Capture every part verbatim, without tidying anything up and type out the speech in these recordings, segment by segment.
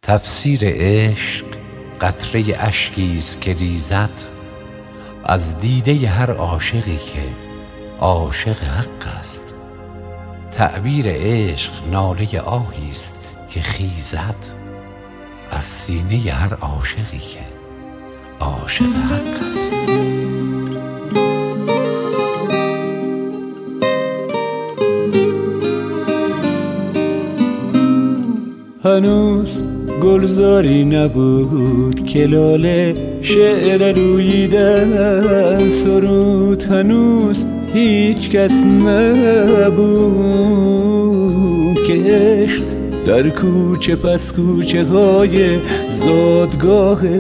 تفسیر عشق قطره اشکی است که ریزد از دیده هر عاشقی که عاشق حق است. تعبیر عشق ناله آهی است که خیزد از سینه هر عاشقی که عاشق حق است. هنوز گلزاری نبود که لاله شعر روییدن سرود، هنوز هیچ کس نبود که عشق در کوچه پس کوچه های زادگاه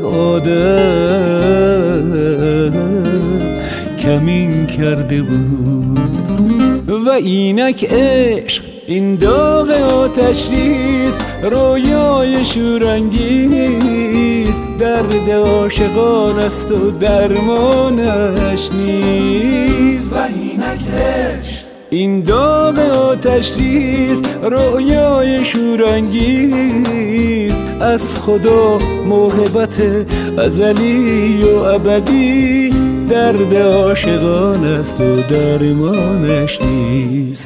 آدم کمین کرده بود. و اینک عشق این داغ آتش ریز، رویای شورانگیز، درد عاشقان است و درمانش نیست. و اینک عشق این داغ آتش ریز، رویای شورانگیز، از خدا محبت ازلی و ابدی، درد عاشقان است و درمانش نیست.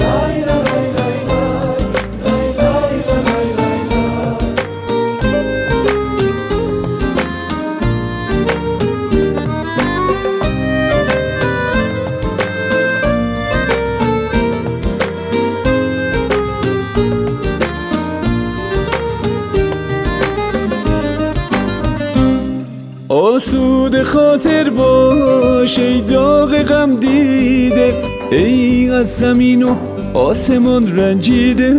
آسود خاطر باش ای داغ غم دیده، ای از زمین و آسمان رنجیده.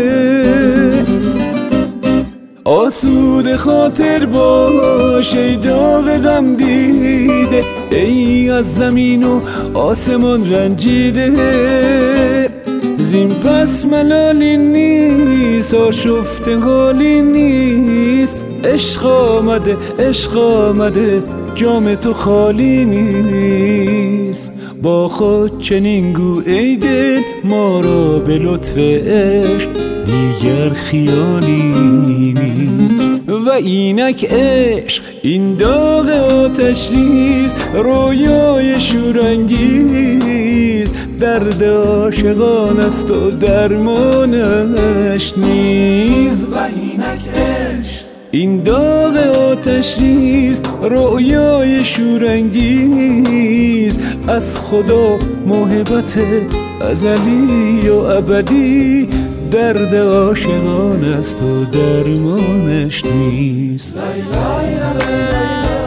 آسود خاطر باش ای داغ غم دیده، ای از زمین و آسمان رنجیده. زین پس ملالی نیست، آشفته حالی نیست، عشق آمده عشق آمده جام تو خالی نیست. با خود چنین گو ای دل ما را به لطف عشق دیگر خیالی نیست. و اینک عشق این داغ آتش ریز، رویای شورانگیز، درد عاشقان است و درمانش نیست. و اینک عشق این داغ آتش ریز، رویای شورانگیز، از خدا محبت ازلی و ابدی، درد عاشقان است و درمانش نیست. لای لای لای لای.